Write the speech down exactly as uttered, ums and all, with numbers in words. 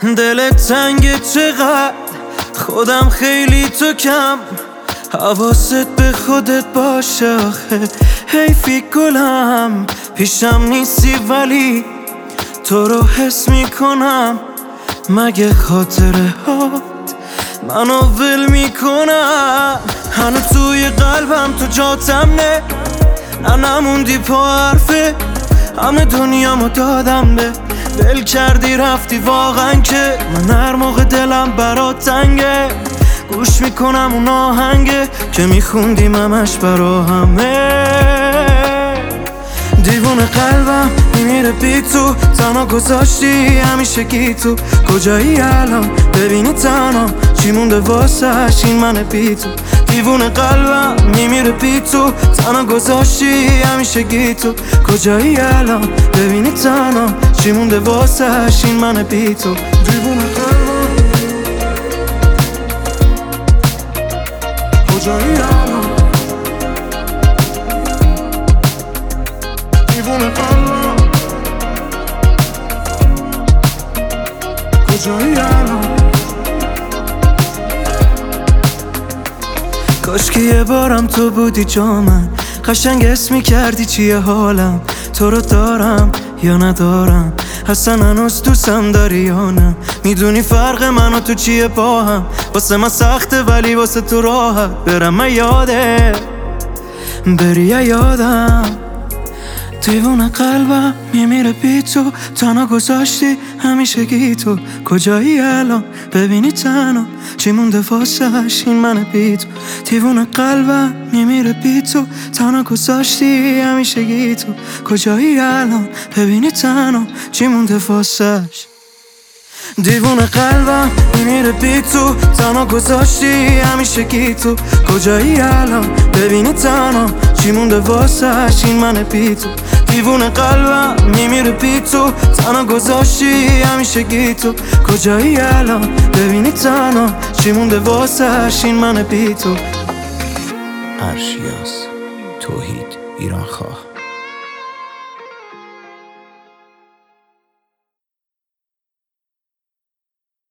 دلت تنگه چقدر، خودم خیلی تو کم. حواست به خودت باشه آخه حیفی گلم. پیشم نیستی ولی تو رو حس میکنم. مگه خاطره هات منو ول میکنم؟ هنو توی قلبم تو جاتم نه، نه نموندی پا حرفه. همه دنیامو دادم به ول کردی رفتی واقعا که من هر موقع دلم برات تنگه گوش میکنم اون آهنگه که میخوندیم همش برا همه. دیوونه قلبم میمیره بی تو، تنها گذاشتی همیشه گی تو. کجایی الان ببینی تنها چی مونده واسش این من بی تو. دیوونه قلبم میمیره بی تو، تنها گذاشتی همیشه گی تو. کجایی الان ببینی تنها چی مونده واسش این من بی تو. دیوونه قلبم کجایی الان، دیوونه قلبم کجایی الان. کاش که یه بارم تو بودی جا من، قشنگ اسم میکردی چیه حالم. تو رو دارم یا ندارم، اصلا هنوز دوستم داری یا نه. میدونی فرق من و تو چیه با هم، واسه من سخته ولی واسه تو راحت. برم من یاده بری یا یادم. دیوونه قلبم میمیره بی تو، تنها گذاشتی همیشه گی تو. کجایی الان ببینی تنها چی مونده واسش این من بی تو. دیوونه قلبم میمیره بی تو، تنها گذاشتی همیشه گی تو. کجایی الان ببینی تنها چی مونده واسش. دیوونه قلبم میمیره بی تو، تنها گذاشتی همیشه گی تو. کجایی الان ببینی تنها چی مونده واسش این من بی تو. دیوونه قلبم میمیره بی تو، تنها گذاشتی همیشه گی تو. کجایی الان ببینی تنها چی مونده واسش این من بی تو. ارشیاس توحید ایران خواه.